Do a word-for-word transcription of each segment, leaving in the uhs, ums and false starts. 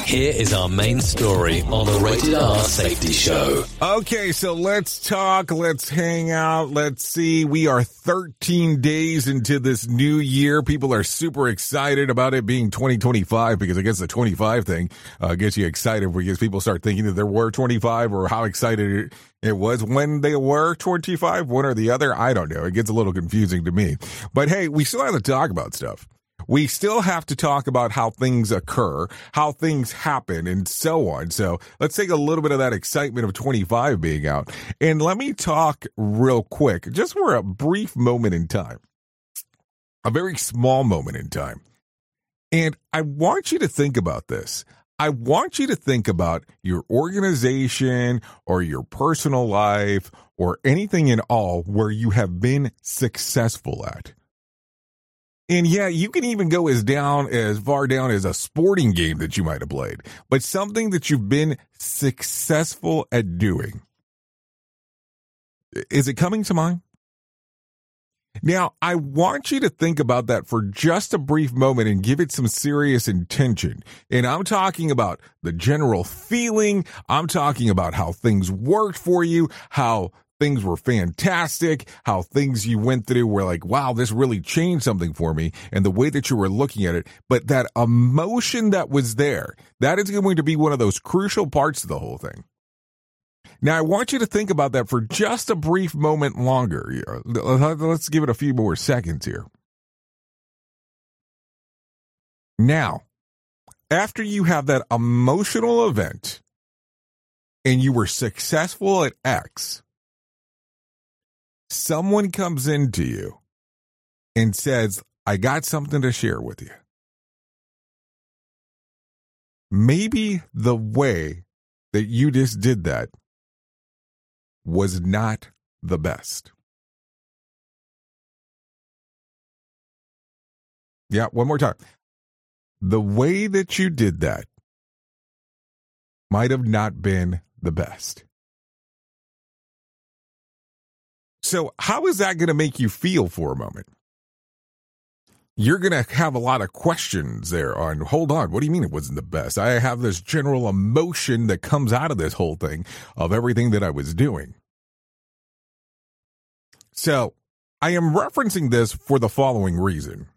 Here is our main story on the Rated R Safety Show. Okay, so let's talk, let's hang out, let's see. We are thirteen days into this new year. People are super excited about it being twenty twenty-five because I guess the twenty-five thing uh, gets you excited because people start thinking that there were twenty-five or how excited it was when they were twenty-five, one or the other. I don't know. It gets a little confusing to me. But hey, we still have to talk about stuff. We still have to talk about how things occur, how things happen, and so on. So let's take a little bit of that excitement of twenty-five being out. And let me talk real quick, just for a brief moment in time, a very small moment in time. And I want you to think about this. I want you to think about your organization or your personal life or anything in all where you have been successful at. And yeah, you can even go as down as far down as a sporting game that you might have played, but something that you've been successful at doing. Is it coming to mind? Now, I want you to think about that for just a brief moment and give it some serious intention. And I'm talking about the general feeling. I'm talking about how things worked for you, how things were fantastic, how things you went through were like, wow, this really changed something for me, and the way that you were looking at it. But that emotion that was there, that is going to be one of those crucial parts of the whole thing. Now, I want you to think about that for just a brief moment longer. Let's give it a few more seconds here. Now, after you have that emotional event and you were successful at X, someone comes into you and says, I got something to share with you. Maybe the way that you just did that was not the best. Yeah, one more time. The way that you did that might have not been the best. So how is that going to make you feel for a moment? You're going to have a lot of questions there on, hold on, what do you mean it wasn't the best? I have this general emotion that comes out of this whole thing of everything that I was doing. So I am referencing this for the following reason.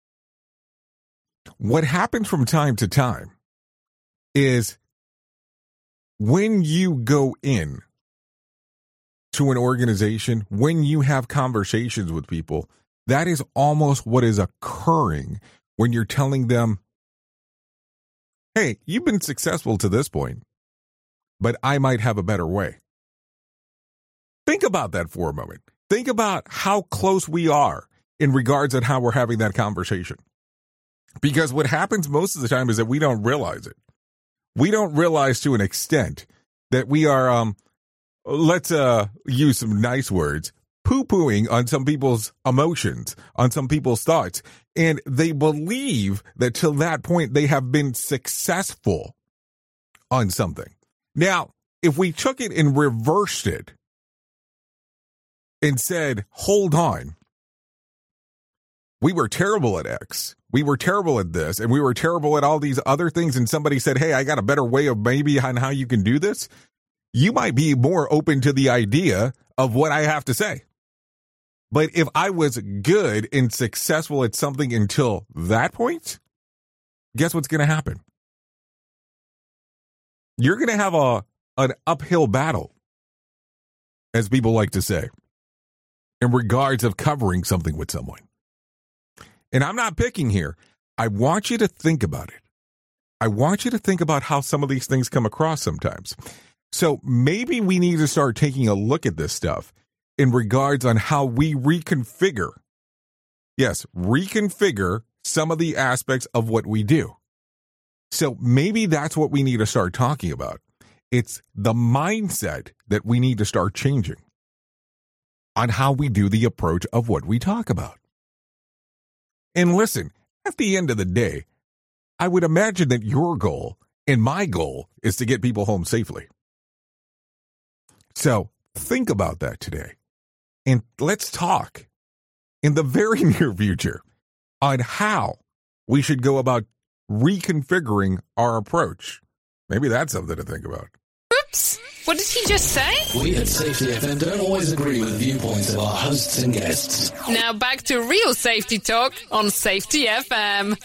What happens from time to time is when you go in to an organization, when you have conversations with people, that is almost what is occurring when you're telling them, hey, you've been successful to this point, but I might have a better way. Think about that for a moment. Think about how close we are in regards to how we're having that conversation. Because what happens most of the time is that we don't realize it. We don't realize to an extent that we are, um, let's uh, use some nice words, poo-pooing on some people's emotions, on some people's thoughts. And they believe that till that point they have been successful on something. Now, if we took it and reversed it and said, hold on, we were terrible at X, we were terrible at this, and we were terrible at all these other things, and somebody said, hey, I got a better way of maybe on how you can do this, you might be more open to the idea of what I have to say. But if I was good and successful at something until that point, guess what's going to happen? You're going to have a an uphill battle, as people like to say, in regards of covering something with someone. And I'm not picking here. I want you to think about it. I want you to think about how some of these things come across sometimes. So maybe we need to start taking a look at this stuff in regards on how we reconfigure, yes, reconfigure some of the aspects of what we do. So maybe that's what we need to start talking about. It's the mindset that we need to start changing on how we do the approach of what we talk about. And listen, at the end of the day, I would imagine that your goal and my goal is to get people home safely. So think about that today. And let's talk in the very near future on how we should go about reconfiguring our approach Maybe that's something to think about. Oops! What did he just say? We at Safety F M don't always agree with the viewpoints of our hosts and guests. Now back to real safety talk on Safety F M.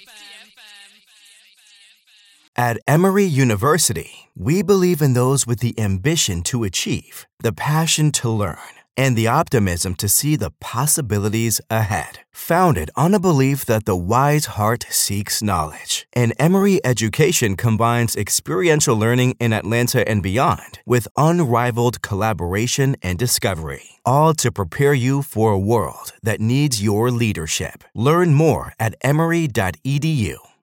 At Emory University, we believe in those with the ambition to achieve, the passion to learn, and the optimism to see the possibilities ahead. Founded on a belief that the wise heart seeks knowledge, and Emory education combines experiential learning in Atlanta and beyond with unrivaled collaboration and discovery, all to prepare you for a world that needs your leadership. Learn more at emory dot e d u.